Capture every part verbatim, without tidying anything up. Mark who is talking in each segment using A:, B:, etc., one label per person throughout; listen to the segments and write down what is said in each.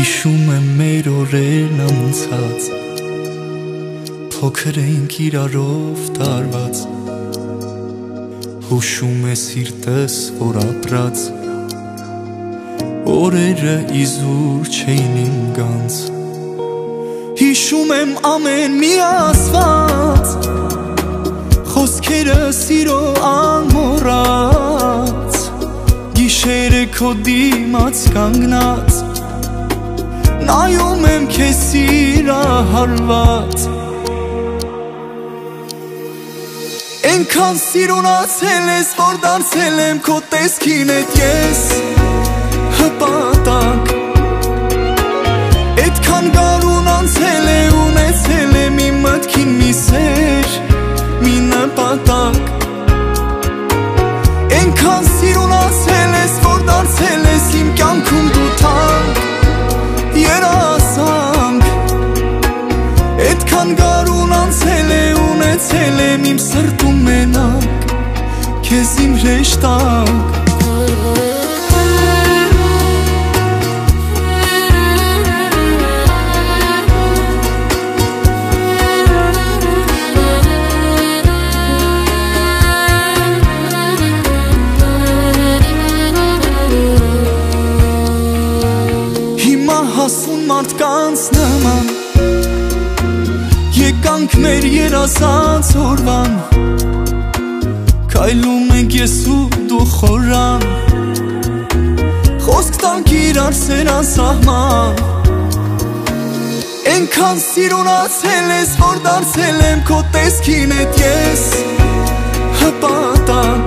A: Հիշում եմ մեր օրերն անցած, փոքր էինք իրարով տարված, հուշում է սիրտս, որ ապրած օրերը իզուր չէին իմ գանց։ Հիշում եմ ամեն մի ասված, խոսքերը սիրո անմոռաց, գիշերը քո դիմաց կանգնած, նայում եմ քեզ սիրահարված։ Էնքան սիրունացել ես, որ դարձել եմ քո տեսքին հետ ես հպատակ, էդքան գարուն անցել է, ունեցել եմ իմ մտքին մի սեր, մի նպատակ։ Էնքան սիրունացել ես, որ դարձել ես իմ կյանքում դու թանկ, երազանք, էդքան գարուն անցել է, ունեցել եմ իմ սրտում մենակ, քեզ իմ հրեշտակ։ Հասուն մարդկանց նման եկանք մեր երազած օրվան, քայլում ենք ես ու դու խորան, խոսք տանք իրար սեր անսահման։ Էնքան սիրունացել ես, որ դարձել եմ քո տեսքին հետ ես հպատակ,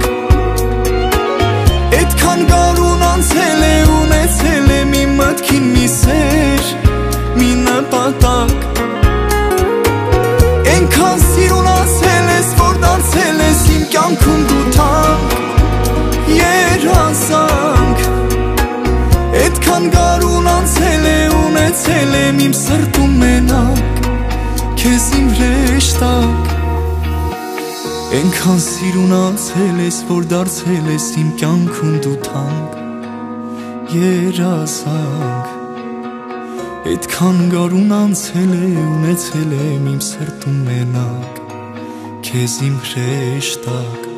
A: էդքան գարուն անցել է, ունեցել եմ իմ մտքին մի սեր, մի նպատակ։ Էնքան սիրունացել ես, որ դարձել ես իմ կյանքում դու թանկ, երազանք, էդքան գարուն անցել է, ունեցել եմ իմ սրտում մենակ, քեզ իմ հրեշտակ։ Էնքան սիրունացել ես, որ դարձել ես իմ կյանքում դու թանկ, երազանք, էդքան գարուն անցել է, ունեցել եմ իմ սրտում մենակ, քեզ իմ հրեշտակ։